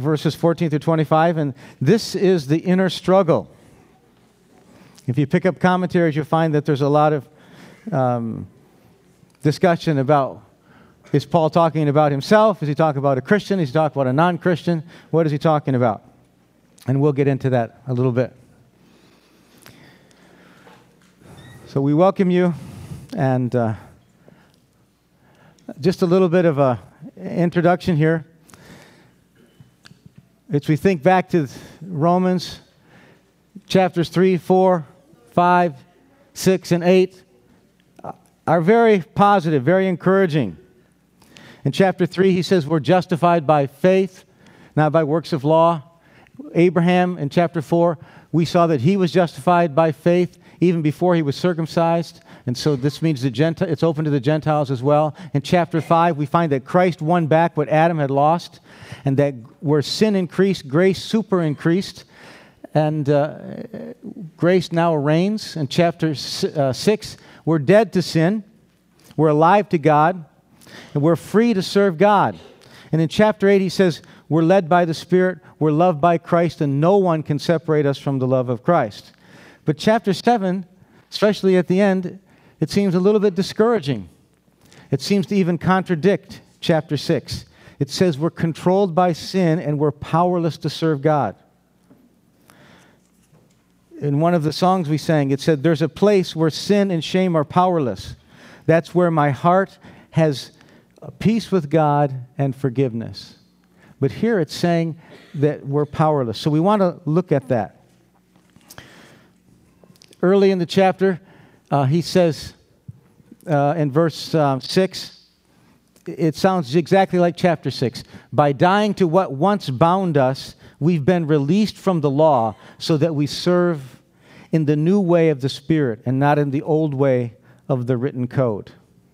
verses 14 through 25, and this is the inner struggle. If you pick up commentaries, you'll find that there's a lot of discussion about, is Paul talking about himself? Is he talking about a Christian? Is he talking about a non-Christian? What is he talking about? And we'll get into that a little bit. So we welcome you, and just a little bit of an introduction here. As we think back to Romans chapters 3, 4, 5, 6, and 8 are very positive, very encouraging. In chapter 3, he says we're justified by faith, not by works of law. Abraham, in chapter 4, we saw that he was justified by faith even before he was circumcised. And so this means it's open to the Gentiles as well. In chapter 5, we find that Christ won back what Adam had lost, and that where sin increased, grace super increased, and grace now reigns. In chapter 6, we're dead to sin, we're alive to God, and we're free to serve God. And in chapter 8, he says, we're led by the Spirit, we're loved by Christ, and no one can separate us from the love of Christ. But chapter 7, especially at the end, it seems a little bit discouraging. It seems to even contradict chapter 6. It says we're controlled by sin and we're powerless to serve God. In one of the songs we sang, it said, there's a place where sin and shame are powerless. That's where my heart has peace with God and forgiveness. But here it's saying that we're powerless. So we want to look at that. Early in the chapter, he says in verse 6, it sounds exactly like chapter 6. By dying to what once bound us, we've been released from the law so that we serve in the new way of the Spirit and not in the old way of the written code.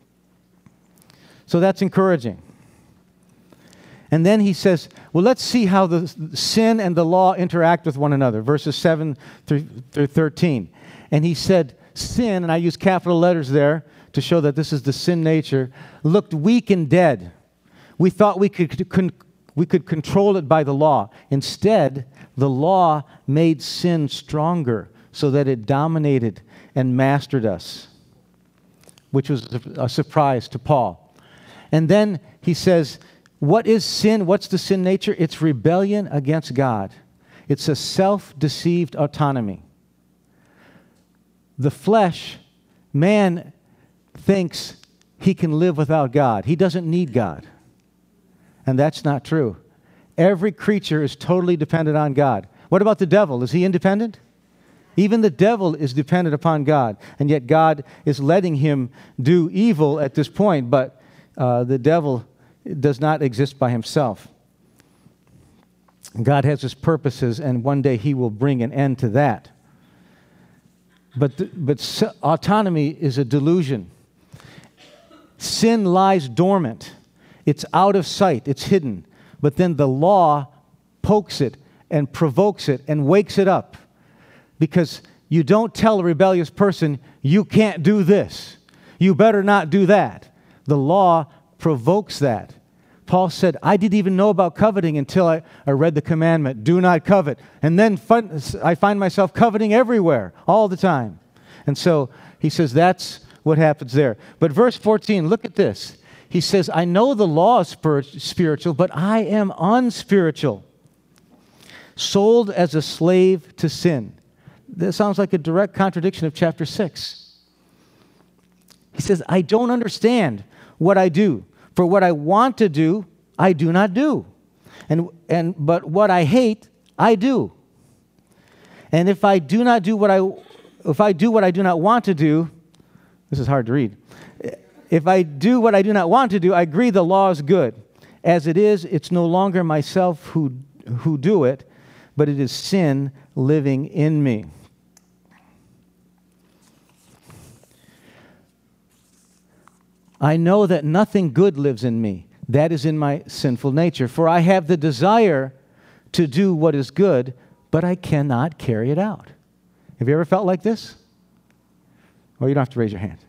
So that's encouraging. And then he says, well, let's see how the sin and the law interact with one another. Verses 7 through 13. And he said, sin, and I use capital letters there to show that this is the sin nature, looked weak and dead. We thought we could control it by the law. Instead, the law made sin stronger so that it dominated and mastered us, which was a surprise to Paul. And then he says, what is sin? What's the sin nature? It's rebellion against God. It's a self-deceived autonomy. The flesh, man thinks he can live without God. He doesn't need God. And that's not true. Every creature is totally dependent on God. What about the devil? Is he independent? Even the devil is dependent upon God. And yet God is letting him do evil at this point. But the devil does not exist by himself. God has his purposes, and one day he will bring an end to that. But autonomy is a delusion. Sin lies dormant. It's out of sight. It's hidden. But then the law pokes it and provokes it and wakes it up. Because you don't tell a rebellious person, you can't do this. You better not do that. The law provokes that. Paul said, I didn't even know about coveting until I read the commandment, do not covet. And then I find myself coveting everywhere, all the time. And so he says that's what happens there. But verse 14, look at this. He says, I know the law is spiritual, but I am unspiritual, sold as a slave to sin. This sounds like a direct contradiction of chapter 6. He says, I don't understand what I do. For what I want to do, I do not do. But what I hate, I do. And if I do what I do not want to do, this is hard to read. If I do what I do not want to do, I agree the law is good. As it is, it's no longer myself who do it, but it is sin living in me. I know that nothing good lives in me. That is in my sinful nature. For I have the desire to do what is good, but I cannot carry it out. Have you ever felt like this? Well, you don't have to raise your hand.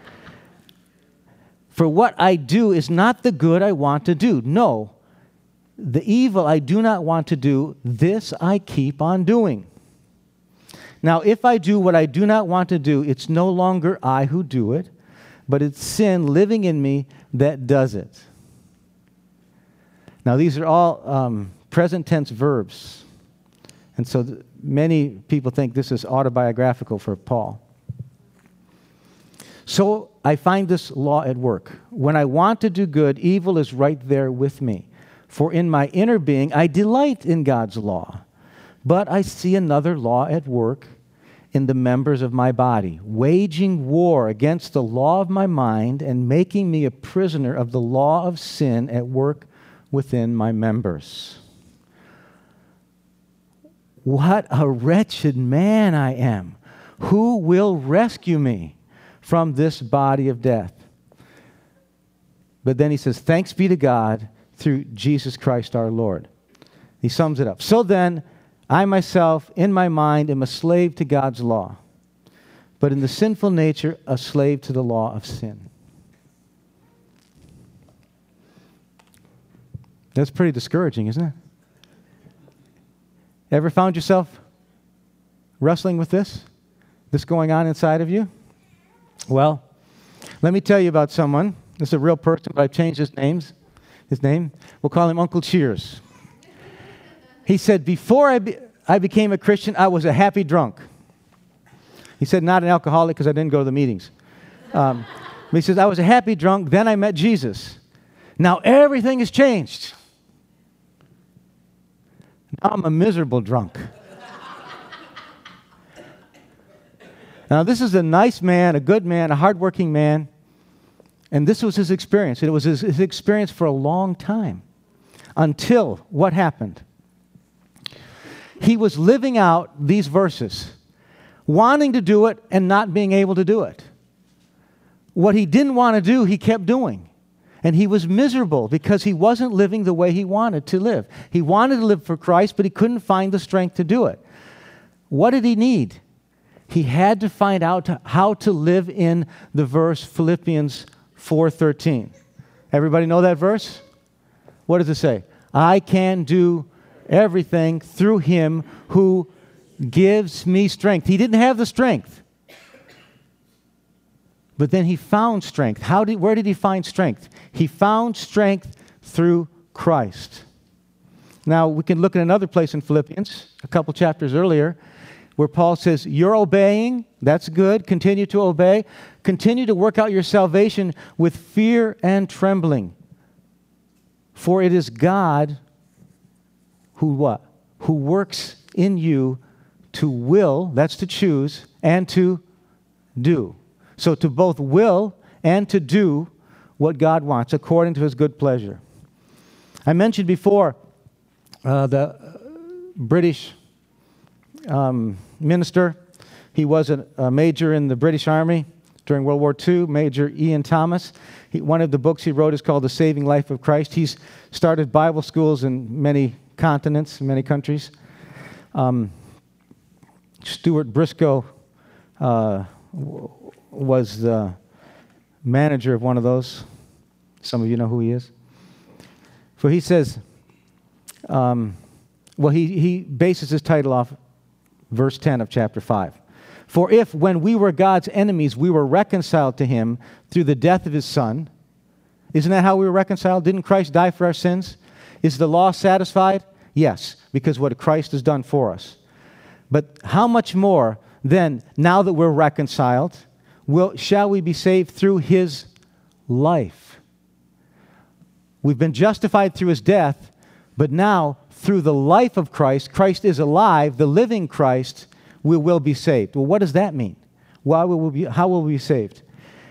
For what I do is not the good I want to do. No, the evil I do not want to do, this I keep on doing. Now, if I do what I do not want to do, it's no longer I who do it, but it's sin living in me that does it. Now, these are all present tense verbs. And so many people think this is autobiographical for Paul. So I find this law at work. When I want to do good, evil is right there with me. For in my inner being, I delight in God's law. But I see another law at work in the members of my body, waging war against the law of my mind and making me a prisoner of the law of sin at work within my members. What a wretched man I am! Who will rescue me from this body of death? But then he says, thanks be to God through Jesus Christ our Lord. He sums it up. So then, I myself, in my mind, am a slave to God's law, but in the sinful nature, a slave to the law of sin. That's pretty discouraging, isn't it? Ever found yourself wrestling with this going on inside of you? Well, let me tell you about someone. This is a real person, but I've changed his name. We'll call him Uncle Cheers. He said, before I became a Christian, I was a happy drunk. He said, not an alcoholic because I didn't go to the meetings. But he says, I was a happy drunk, then I met Jesus. Now everything has changed. Now I'm a miserable drunk. Now this is a nice man, a good man, a hardworking man. And this was his experience. It was his experience for a long time. Until what happened? He was living out these verses, wanting to do it and not being able to do it. What he didn't want to do, he kept doing. And he was miserable because he wasn't living the way he wanted to live. He wanted to live for Christ, but he couldn't find the strength to do it. What did he need? He had to find out how to live in the verse Philippians 4:13. Everybody know that verse? What does it say? I can do everything through him who gives me strength. He didn't have the strength. But then he found strength. Where did he find strength? He found strength through Christ. Now, we can look at another place in Philippians, a couple chapters earlier, where Paul says, you're obeying, that's good, continue to obey. Continue to work out your salvation with fear and trembling. For it is God who what? Who works in you to will, that's to choose, and to do. So to both will and to do what God wants according to his good pleasure. I mentioned before the British minister. He was a major in the British Army during World War II, Major Ian Thomas. One of the books he wrote is called The Saving Life of Christ. He's started Bible schools in many continents, many countries. Stuart Briscoe was the manager of one of those. Some of you know who he is. So he says, he bases his title off verse 10 of chapter 5. For if, when we were God's enemies, we were reconciled to him through the death of his Son. Isn't that how we were reconciled? Didn't Christ die for our sins? Is the law satisfied? Yes, because what Christ has done for us. But how much more then, now that we're reconciled, shall we be saved through his life? We've been justified through his death, but now through the life of Christ, Christ is alive, the living Christ, we will be saved. Well, what does that mean? How will we be saved?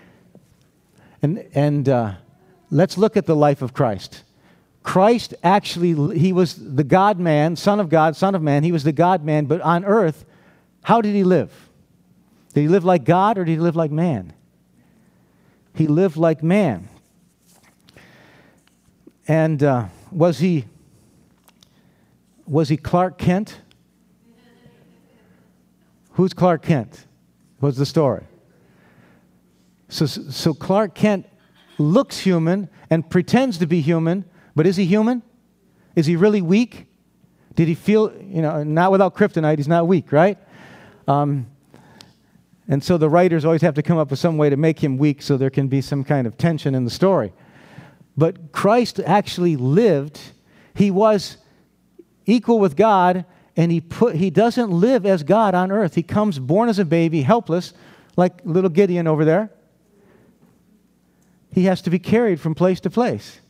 And let's look at the life of Christ. Christ actually, he was the God-man, Son of God, Son of man. He was the God-man, but on earth, how did he live? Did he live like God or did he live like man? He lived like man. And was he Clark Kent? Who's Clark Kent? What's the story? So Clark Kent looks human and pretends to be human, but is he human? Is he really weak? Did he feel, not without kryptonite, he's not weak, right? And so the writers always have to come up with some way to make him weak so there can be some kind of tension in the story. But Christ actually lived. He was equal with God, and he doesn't live as God on earth. He comes born as a baby, helpless, like little Gideon over there. He has to be carried from place to place.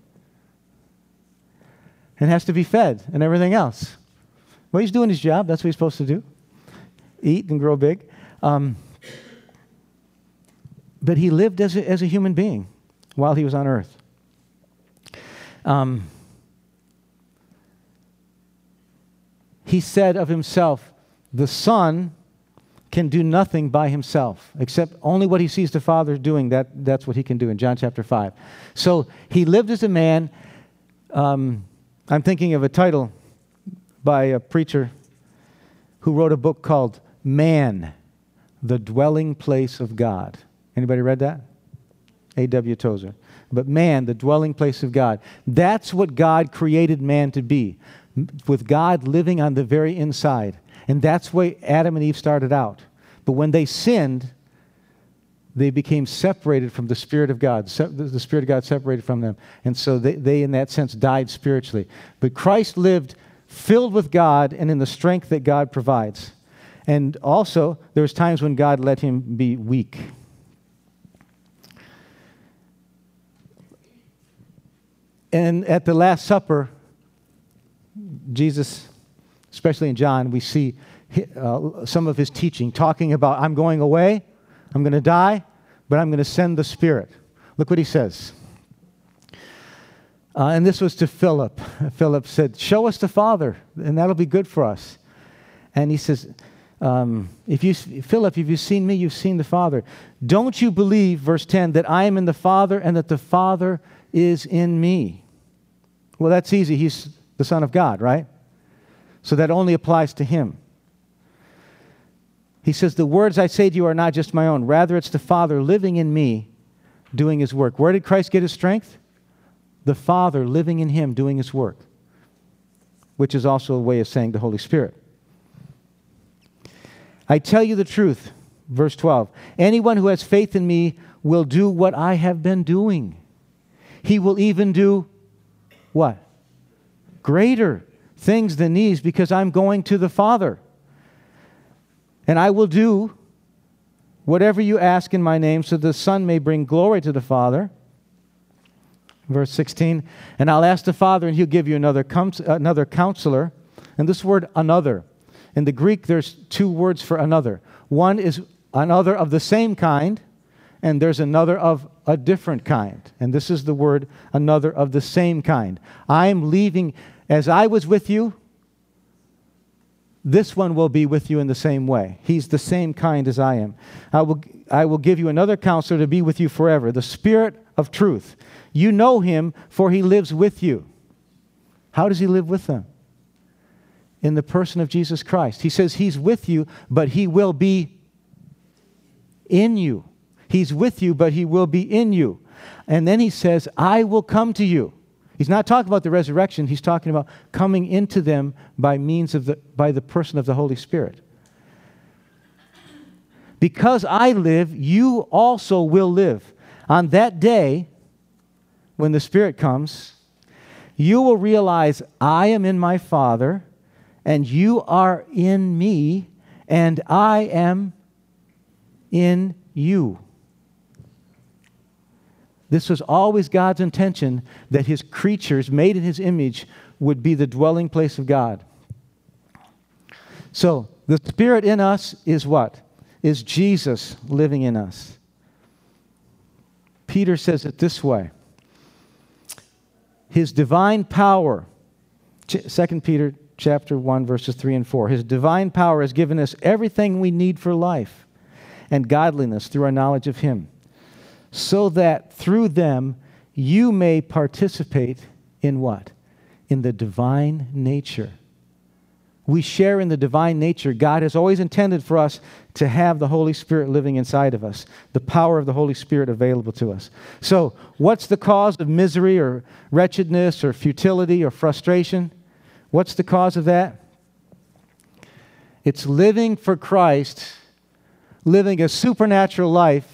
And has to be fed and everything else. Well, he's doing his job. That's what he's supposed to do. Eat and grow big. But he lived as a human being while he was on earth. He said of himself, the Son can do nothing by himself, except only what he sees the Father doing. That's what he can do in John chapter 5. So he lived as a man. I'm thinking of a title by a preacher who wrote a book called Man, the Dwelling Place of God. Anybody read that? A.W. Tozer. But man, the dwelling place of God. That's what God created man to be, with God living on the very inside. And that's why Adam and Eve started out. But when they sinned, they became separated from the Spirit of God. The Spirit of God separated from them. And so they, in that sense, died spiritually. But Christ lived filled with God and in the strength that God provides. And also, there's times when God let him be weak. And at the Last Supper, Jesus, especially in John, we see some of his teaching, talking about, I'm going away, I'm going to die, but I'm going to send the Spirit. Look what he says. And this was to Philip. Philip said, show us the Father, and that'll be good for us. And he says, Philip, if you've seen me, you've seen the Father. Don't you believe, verse 10, that I am in the Father and that the Father is in me? Well, that's easy. He's the Son of God, right? So that only applies to him. He says, the words I say to you are not just my own. Rather, it's the Father living in me, doing his work. Where did Christ get his strength? The Father living in him, doing his work, which is also a way of saying the Holy Spirit. I tell you the truth, verse 12. Anyone who has faith in me will do what I have been doing. He will even do what? Greater things than these, because I'm going to the Father. And I will do whatever you ask in my name, so the Son may bring glory to the Father. Verse 16, and I'll ask the Father, and he'll give you another counselor. And this word, another. In the Greek, there's two words for another. One is another of the same kind, and there's another of a different kind. And this is the word, another of the same kind. I'm leaving, as I was with you, this one will be with you in the same way. He's the same kind as I am. I will give you another counselor to be with you forever, the Spirit of truth. You know him, for he lives with you. How does he live with them? In the person of Jesus Christ. He says he's with you, but he will be in you. He's with you, but he will be in you. And then he says, I will come to you. He's not talking about the resurrection. He's talking about coming into them by means of by the person of the Holy Spirit. Because I live, you also will live. On that day, when the Spirit comes, you will realize I am in my Father, and you are in me, and I am in you. This was always God's intention, that his creatures, made in his image, would be the dwelling place of God. So, the Spirit in us is what? Is Jesus living in us. Peter says it this way. His divine power, 2 Peter chapter 1, verses 3 and 4. His divine power has given us everything we need for life and godliness through our knowledge of him, so that through them you may participate in what? In the divine nature. we share in the divine nature. God has always intended for us to have the Holy Spirit living inside of us, the power of the Holy Spirit available to us. So, what's the cause of misery or wretchedness or futility or frustration? What's the cause of that? It's living for Christ, living a supernatural life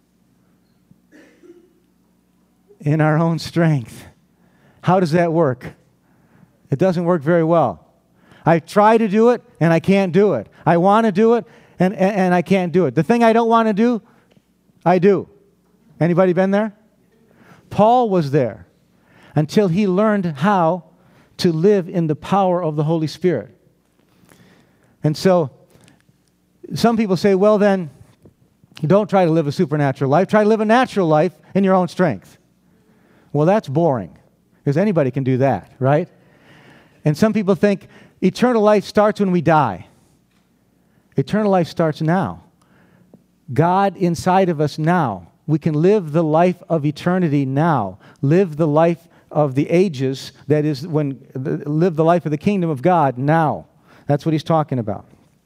in our own strength. How does that work? It doesn't work very well. I try to do it, and I can't do it. I want to do it, and I can't do it. The thing I don't want to do, I do. Anybody been there? Paul was there until he learned how to live in the power of the Holy Spirit. And so, some people say, well then, don't try to live a supernatural life. Try to live a natural life in your own strength. Well, that's boring, because anybody can do that, right? And some people think eternal life starts when we die. Eternal life starts now. God inside of us now. We can live the life of eternity now. Live the life of the ages, that is, live the life of the kingdom of God now. That's what he's talking about.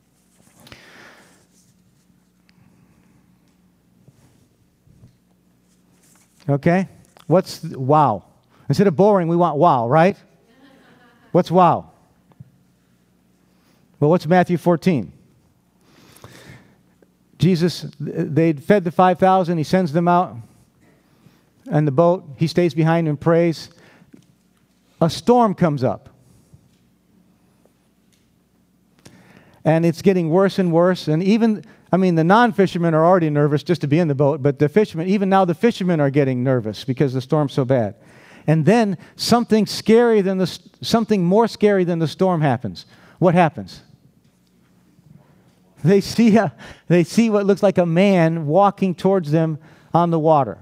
Okay? What's wow? Instead of boring, we want wow, right? What's wow? Well, what's Matthew 14? Jesus, they'd fed the 5,000. He sends them out in the boat. He stays behind and prays. A storm comes up. And it's getting worse and worse. And even, the non-fishermen are already nervous just to be in the boat. But the fishermen, even now the fishermen are getting nervous because the storm's so bad. And then something more scary than the storm happens. What happens? They see what looks like a man walking towards them on the water.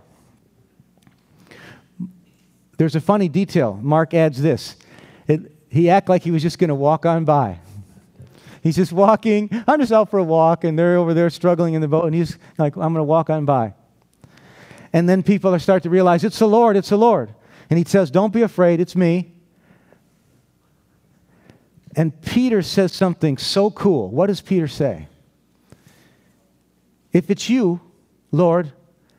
There's a funny detail. Mark adds this. He acted like he was just going to walk on by. He's just walking. I'm just out for a walk, and they're over there struggling in the boat, and he's like, I'm going to walk on by. And then people start to realize, it's the Lord, it's the Lord. And he says, don't be afraid, it's me. And Peter says something so cool. What does Peter say? If it's you, Lord,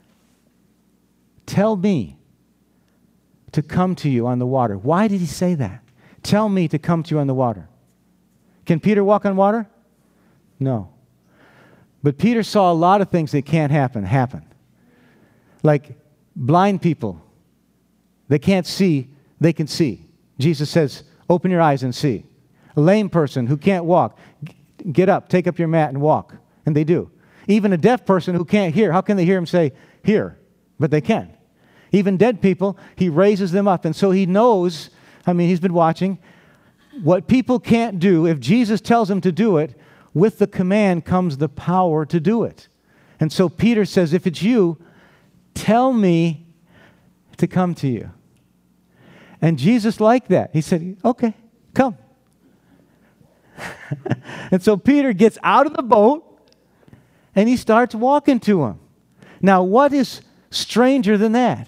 tell me to come to you on the water. Why did he say that? Tell me to come to you on the water. Can Peter walk on water? No. But Peter saw a lot of things that can't happen. Like blind people. They can't see, they can see. Jesus says, open your eyes and see. A lame person who can't walk, get up, take up your mat and walk. And they do. Even a deaf person who can't hear, how can they hear him say, hear? But they can. Even dead people, he raises them up. And so he knows, he's been watching, what people can't do, if Jesus tells them to do it, with the command comes the power to do it. And so Peter says, if it's you, tell me to come to you. And Jesus liked that. He said, okay, come. And so Peter gets out of the boat and he starts walking to him. Now, what is stranger than that?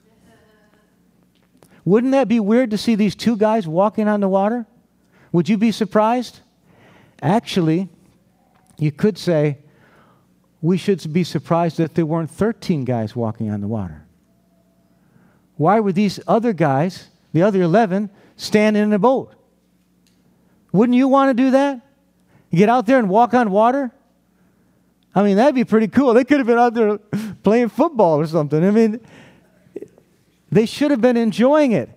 Wouldn't that be weird to see these two guys walking on the water? Would you be surprised? Actually, you could say, we should be surprised that there weren't 13 guys walking on the water. Why were these other guys, the other 11, standing in a boat? Wouldn't you want to do that? Get out there and walk on water? That'd be pretty cool. They could have been out there playing football or something. They should have been enjoying it.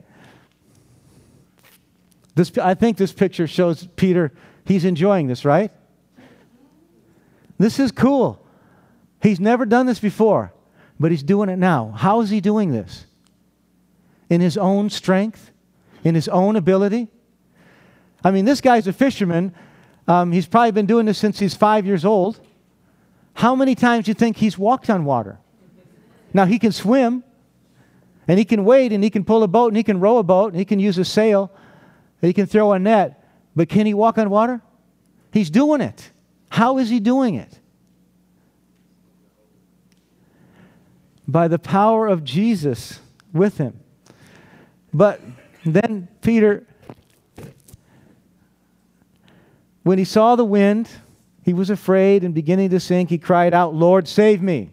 I think this picture shows Peter, he's enjoying this, right? This is cool. He's never done this before, but he's doing it now. How is he doing this? In his own strength? In his own ability? This guy's a fisherman. He's probably been doing this since he's 5 years old. How many times do you think he's walked on water? Now, he can swim, and he can wade, and he can pull a boat, and he can row a boat, and he can use a sail, and he can throw a net. But can he walk on water? He's doing it. How is he doing it? By the power of Jesus with him. But then Peter, When he saw the wind, he was afraid and beginning to sink. He cried out, "Lord, save me."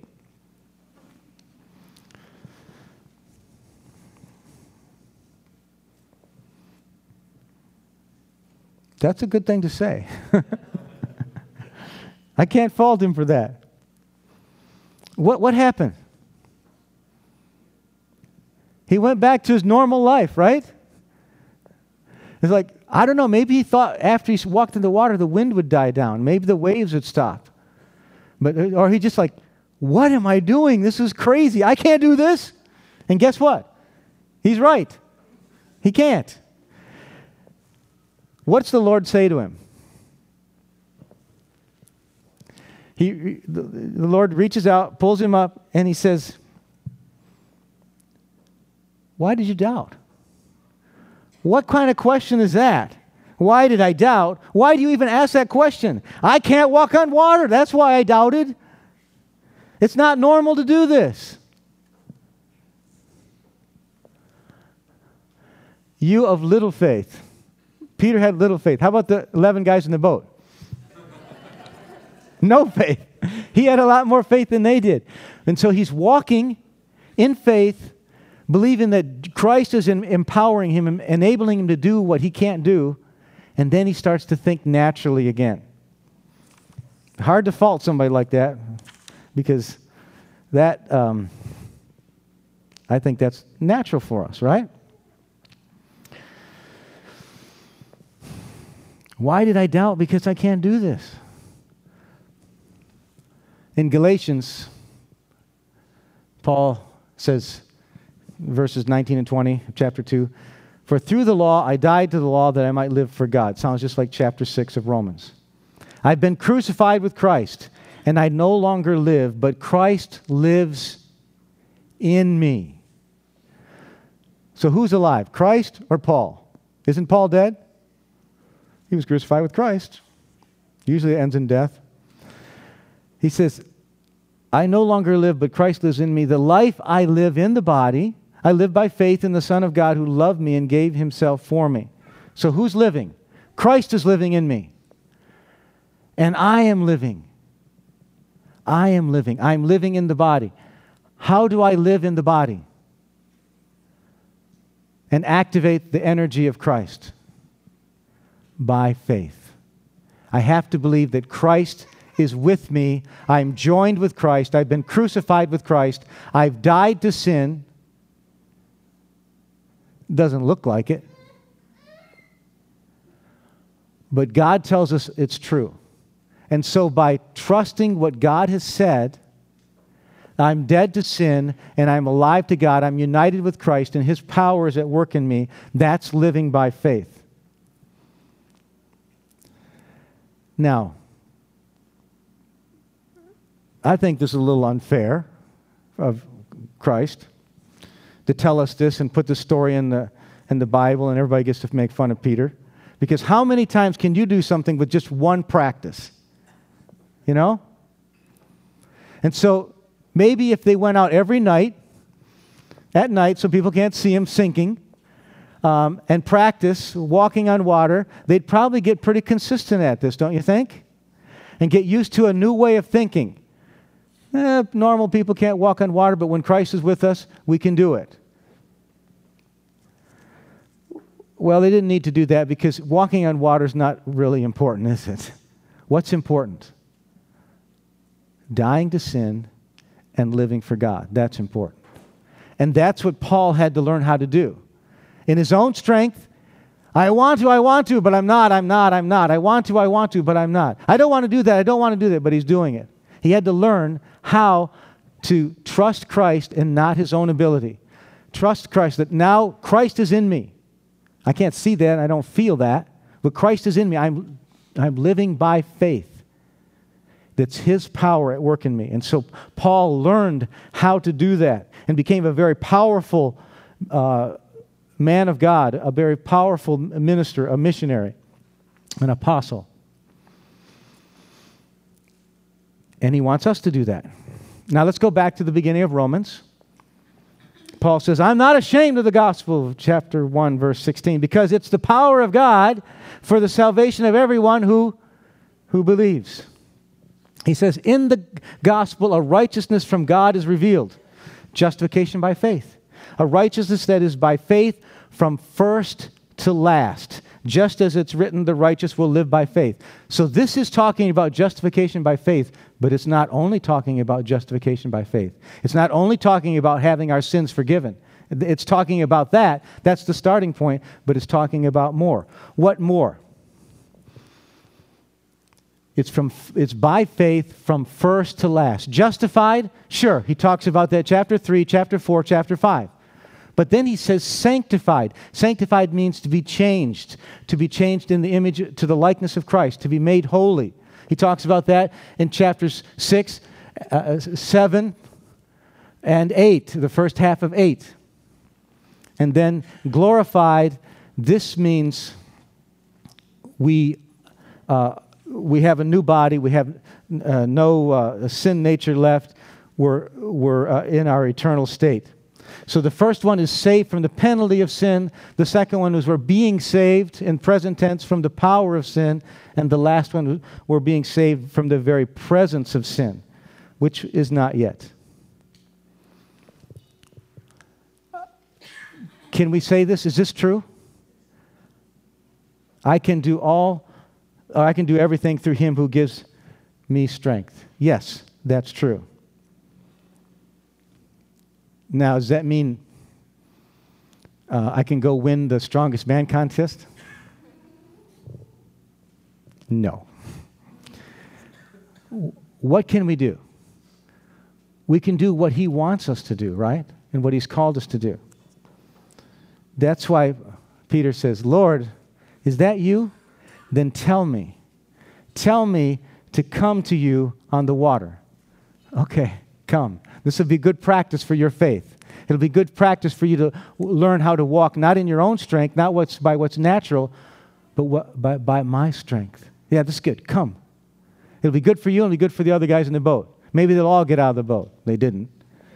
That's a good thing to say. I can't fault him for that. What happened? He went back to his normal life, right? It's like, I don't know, maybe he thought after he walked in the water, the wind would die down. Maybe the waves would stop. Or he just like, what am I doing? This is crazy. I can't do this. And guess what? He's right. He can't. What's the Lord say to him? The Lord reaches out, pulls him up, and he says, "Why did you doubt?" What kind of question is that? Why did I doubt? Why do you even ask that question? I can't walk on water. That's why I doubted. It's not normal to do this. You of little faith. Peter had little faith. How about the 11 guys in the boat? No faith. He had a lot more faith than they did. And so he's walking in faith, believing that Christ is empowering him, enabling him to do what he can't do. And then he starts to think naturally again. Hard to fault somebody like that, because that, I think that's natural for us, right? Why did I doubt? Because I can't do this. In Galatians, Paul says, verses 19 and 20 of chapter 2, "For through the law I died to the law that I might live for God." Sounds just like chapter 6 of Romans. "I've been crucified with Christ, and I no longer live, but Christ lives in me." So who's alive, Christ or Paul? Isn't Paul dead? He was crucified with Christ. Usually it ends in death. He says, "I no longer live, but Christ lives in me. The life I live in the body, I live by faith in the Son of God who loved me and gave himself for me." So who's living? Christ is living in me. And I am living. I am living. I'm living in the body. How do I live in the body and activate the energy of Christ? By faith. I have to believe that Christ is with me. I'm joined with Christ. I've been crucified with Christ. I've died to sin. Doesn't look like it. But God tells us it's true. And so by trusting what God has said, I'm dead to sin and I'm alive to God. I'm united with Christ and his power is at work in me. That's living by faith. Now, I think this is a little unfair of Christ to tell us this and put the story in the Bible and everybody gets to make fun of Peter. Because how many times can you do something with just one practice? You know? And so maybe if they went out every night, at night so people can't see him sinking, and practice walking on water, they'd probably get pretty consistent at this, don't you think? And get used to a new way of thinking. Normal people can't walk on water, but when Christ is with us, we can do it. Well, they didn't need to do that because walking on water is not really important, is it? What's important? Dying to sin and living for God. That's important. And that's what Paul had to learn how to do. In his own strength, I want to, but I'm not. I want to, but I'm not. I don't want to do that, but he's doing it. He had to learn how to trust Christ and not his own ability. Trust Christ, that now Christ is in me. I can't see that, I don't feel that, but Christ is in me. I'm living by faith. That's his power at work in me. And so Paul learned how to do that and became a very powerful man of God, a very powerful minister, a missionary, an apostle. And he wants us to do that. Now let's go back to the beginning of Romans. Paul says, "I'm not ashamed of the gospel," chapter 1, verse 16, "because it's the power of God for the salvation of everyone who who believes. He says, in the gospel, a righteousness from God is revealed. Justification by faith. A righteousness that is by faith from first to last. Just as it's written, the righteous will live by faith. So this is talking about justification by faith, but it's not only talking about justification by faith. It's not only talking about having our sins forgiven. It's talking about that. That's the starting point, but it's talking about more. What more? It's by faith from first to last. Justified? Sure. He talks about that chapter 3, chapter 4, chapter 5. But then he says sanctified. Sanctified means to be changed in the image, to the likeness of Christ, to be made holy. He talks about that in chapters 6, 7, and 8, the first half of 8. And then glorified, this means we have a new body, we have no sin nature left, we're in our eternal state. So the first one is saved from the penalty of sin. The second one is we're being saved in present tense from the power of sin. And the last one, we're being saved from the very presence of sin, which is not yet. Can we say this? Is this true? I can do everything through him who gives me strength. Yes, that's true. Now, does that mean I can go win the strongest man contest? No. What can we do? We can do what he wants us to do, right? And what he's called us to do. That's why Peter says, Lord, is that you? Then tell me. Tell me to come to you on the water. Okay, come. This will be good practice for your faith. It'll be good practice for you to learn how to walk, not in your own strength, not by what's natural, but by my strength. Yeah, this is good. Come. It'll be good for you, and it'll be good for the other guys in the boat. Maybe they'll all get out of the boat. They didn't.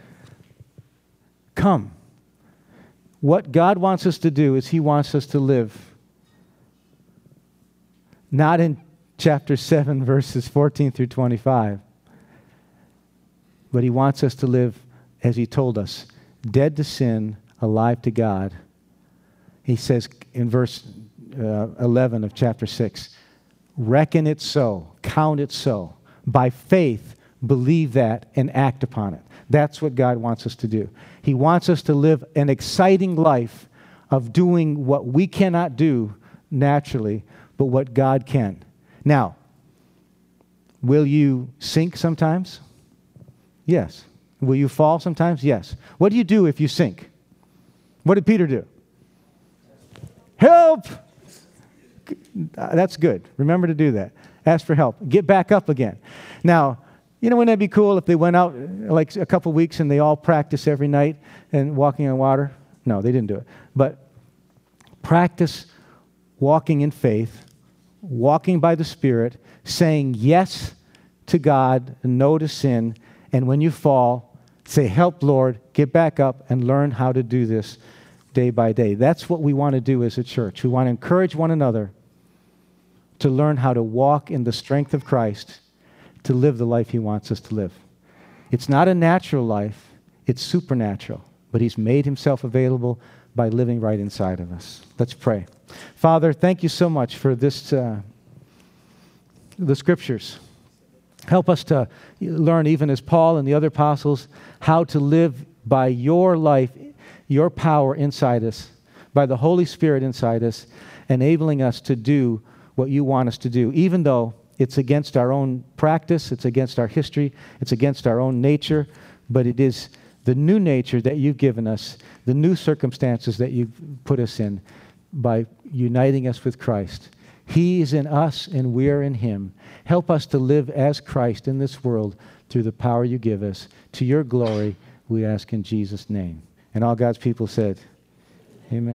Come. What God wants us to do is he wants us to live not in chapter 7, verses 14 through 25, but he wants us to live as he told us, dead to sin, alive to God. He says in verse 11 of chapter 6, reckon it so, count it so. By faith, believe that and act upon it. That's what God wants us to do. He wants us to live an exciting life of doing what we cannot do naturally, but what God can. Now, will you sink sometimes? Yes. Will you fall sometimes? Yes. What do you do if you sink? What did Peter do? Help! That's good. Remember to do that. Ask for help. Get back up again. Now, wouldn't that be cool if they went out like a couple weeks and they all practice every night and walking on water? No, they didn't do it. But practice walking in faith, walking by the Spirit, saying yes to God and no to sin. And when you fall, say, help, Lord, get back up and learn how to do this day by day. That's what we want to do as a church. We want to encourage one another to learn how to walk in the strength of Christ, to live the life he wants us to live. It's not a natural life, it's supernatural, but he's made himself available by living right inside of us. Let's pray. Father, thank you so much for this, the scriptures. Help us to learn, even as Paul and the other apostles, how to live by your life, your power inside us, by the Holy Spirit inside us, enabling us to do what you want us to do, even though it's against our own practice, it's against our history, it's against our own nature, but it is the new nature that you've given us, the new circumstances that you've put us in by uniting us with Christ. He is in us and we're in him. Help us to live as Christ in this world through the power you give us. To your glory, we ask in Jesus' name. And all God's people said, amen.